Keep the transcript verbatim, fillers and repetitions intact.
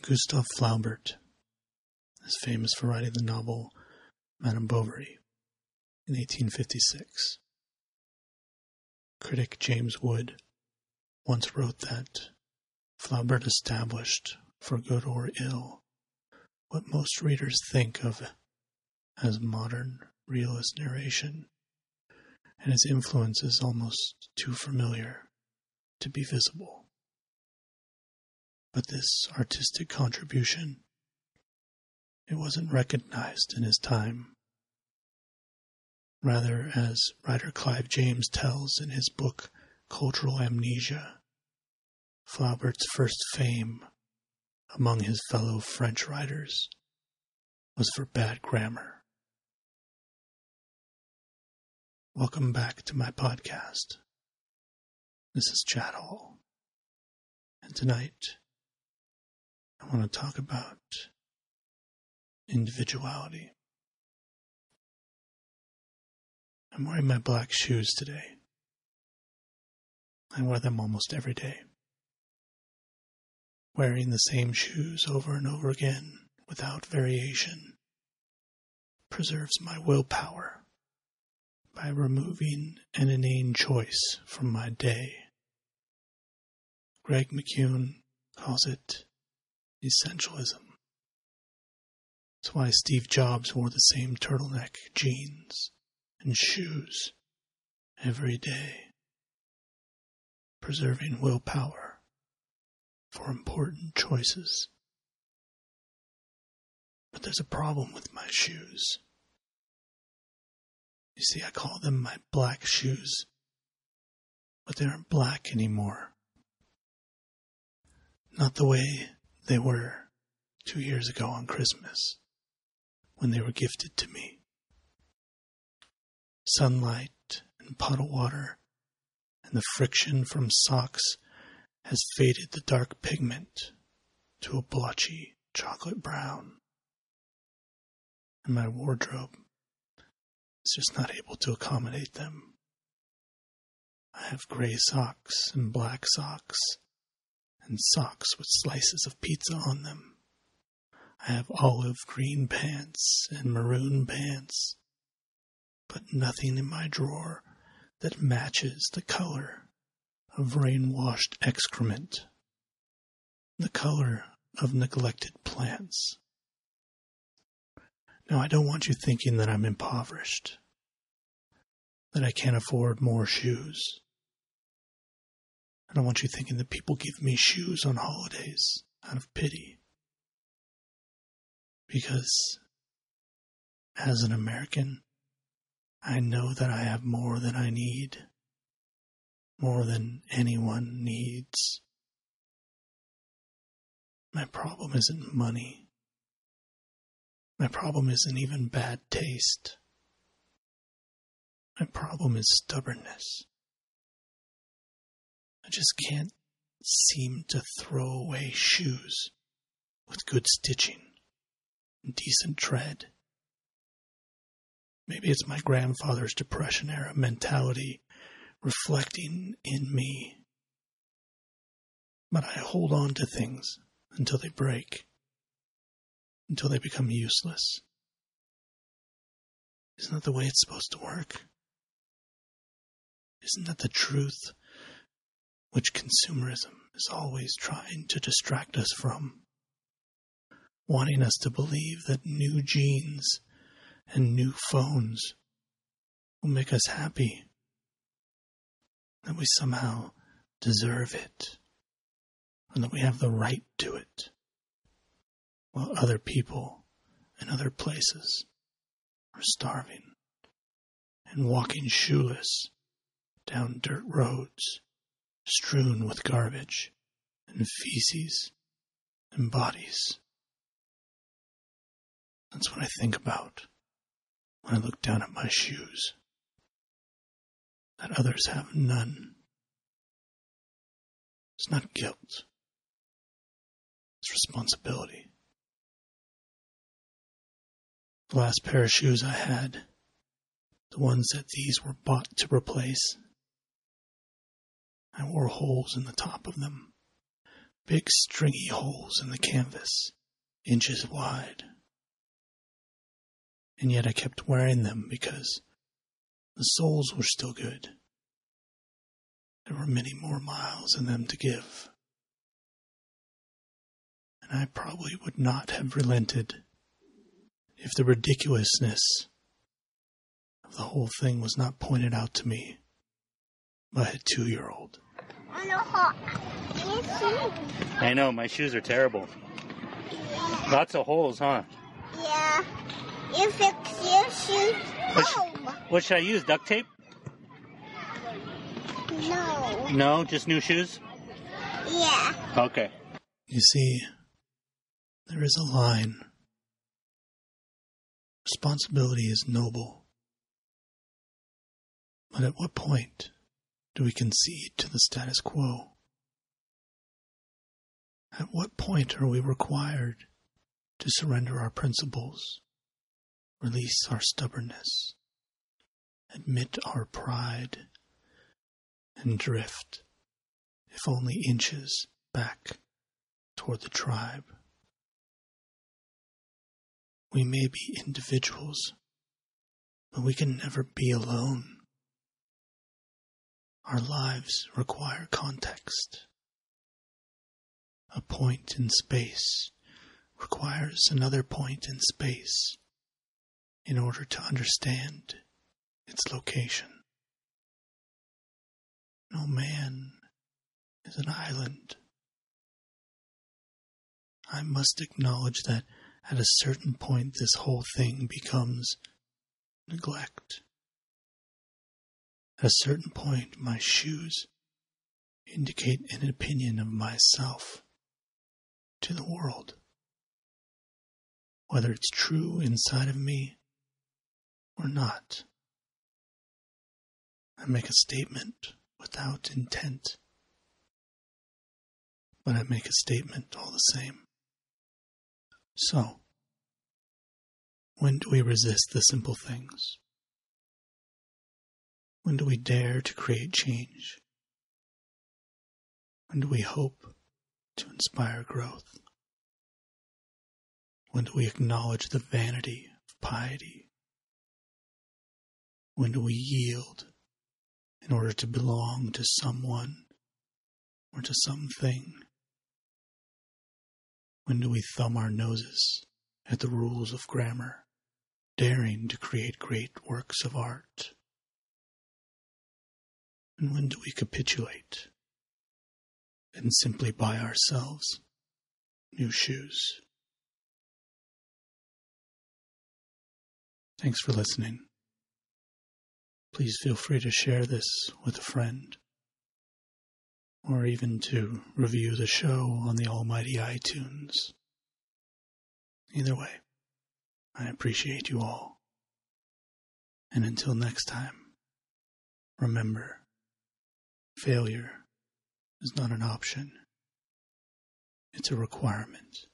Gustave Flaubert is famous for writing the novel Madame Bovary in eighteen fifty-six. Critic James Wood once wrote that Flaubert established, for good or ill, what most readers think of as modern realist narration, and his influence is almost too familiar to be visible. But this artistic contribution, it wasn't recognized in his time. Rather, as writer Clive James tells in his book Cultural Amnesia, Flaubert's first fame among his fellow French writers was for bad grammar. Welcome back to my podcast. This is Chad Hall, and tonight I want to talk about individuality. I'm wearing my black shoes today. I wear them almost every day. Wearing the same shoes over and over again without variation preserves my willpower by removing an inane choice from my day. Greg McKeown calls it essentialism. That's why Steve Jobs wore the same turtleneck jeans and shoes every day, preserving willpower for important choices. But there's a problem with my shoes. You see, I call them my black shoes, but they aren't black anymore. Not the way they were two years ago on Christmas, when they were gifted to me. Sunlight and puddle water and the friction from socks has faded the dark pigment to a blotchy chocolate brown. And my wardrobe is just not able to accommodate them. I have gray socks and black socks and socks with slices of pizza on them. I have olive green pants and maroon pants, but nothing in my drawer that matches the color of rain-washed excrement, the color of neglected plants. Now, I don't want you thinking that I'm impoverished, that I can't afford more shoes. I don't want you thinking that people give me shoes on holidays out of pity. Because, as an American, I know that I have more than I need, more than anyone needs. My problem isn't money. My problem isn't even bad taste. My problem is stubbornness. I just can't seem to throw away shoes with good stitching and decent tread. Maybe it's my grandfather's Depression-era mentality reflecting in me. But I hold on to things until they break, until they become useless. Isn't that the way it's supposed to work? Isn't that the truth which consumerism is always trying to distract us from? Wanting us to believe that new jeans and new phones will make us happy, that we somehow deserve it, and that we have the right to it, while other people in other places are starving and walking shoeless down dirt roads strewn with garbage and feces and bodies. That's what I think about when I look down at my shoes, that others have none. It's not guilt. It's responsibility. The last pair of shoes I had, the ones that these were bought to replace, I wore holes in the top of them Big stringy holes in the canvas, inches wide. And yet I kept wearing them because the soles were still good. There were many more miles in them to give. And I probably would not have relented if the ridiculousness of the whole thing was not pointed out to me by a two-year-old. I know, my shoes are terrible. Lots of holes, huh? Yeah. You fix your shoes home. What should I use, duct tape? No. No, just new shoes? Yeah. Okay. You see, there is a line. Responsibility is noble. But at what point do we concede to the status quo? At what point are we required to surrender our principles, release our stubbornness, admit our pride, and drift, if only inches, back toward the tribe? We may be individuals, but we can never be alone. Our lives require context. A point in space requires another point in space in order to understand its location. No man is an island. I must acknowledge that at a certain point this whole thing becomes neglect. At a certain point my shoes indicate an opinion of myself to the world. Whether it's true inside of me or not. I make a statement without intent, but I make a statement all the same. So, when do we resist the simple things? When do we dare to create change? When do we hope to inspire growth? When do we acknowledge the vanity of piety? When do we yield in order to belong to someone or to something? When do we thumb our noses at the rules of grammar, daring to create great works of art? And when do we capitulate and simply buy ourselves new shoes? Thanks for listening. Please feel free to share this with a friend, or even to review the show on the almighty iTunes. Either way, I appreciate you all. And until next time, remember, failure is not an option. It's a requirement.